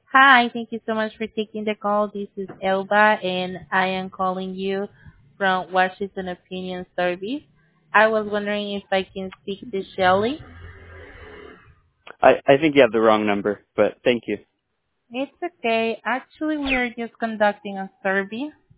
Hi, thank you so much for taking the call. This is Elba, and I am calling you from Washington Opinion Service. I was wondering if I can speak to Shelley. I think you have the wrong number, but thank you. It's okay. Actually, we are just conducting a survey,